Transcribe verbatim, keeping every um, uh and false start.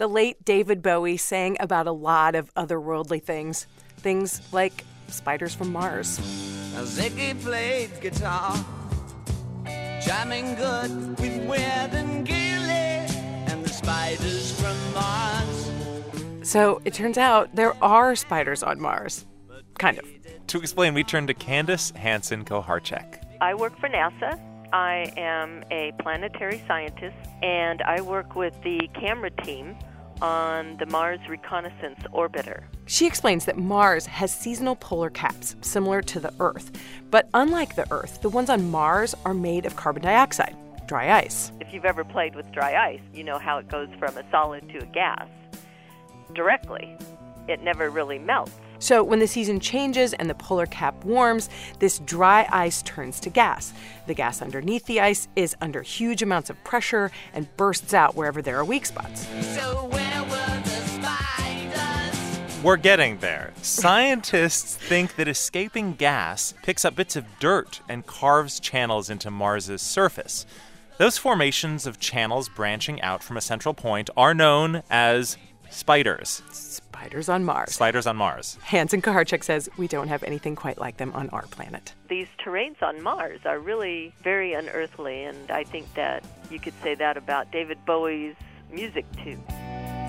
The late David Bowie sang about a lot of otherworldly things. Things like spiders from Mars. Now Ziggy played guitar, jamming good with Weird and Gilly and the spiders from Mars. So it turns out there are spiders on Mars. Kind of. To explain, we turn to Candace Hansen-Koharchek. I work for NASA. I am a planetary scientist, and I work with the camera team on the Mars Reconnaissance Orbiter. She explains that Mars has seasonal polar caps, similar to the Earth. But unlike the Earth, the ones on Mars are made of carbon dioxide, dry ice. If you've ever played with dry ice, you know how it goes from a solid to a gas directly. It never really melts. So when the season changes and the polar cap warms, this dry ice turns to gas. The gas underneath the ice is under huge amounts of pressure and bursts out wherever there are weak spots. So where were the spiders? We're getting there. Scientists think that escaping gas picks up bits of dirt and carves channels into Mars's surface. Those formations of channels branching out from a central point are known as spiders. Spiders on Mars. Spiders on Mars. Hansen-Koharchek says we don't have anything quite like them on our planet. These terrains on Mars are really very unearthly, and I think that you could say that about David Bowie's music, too.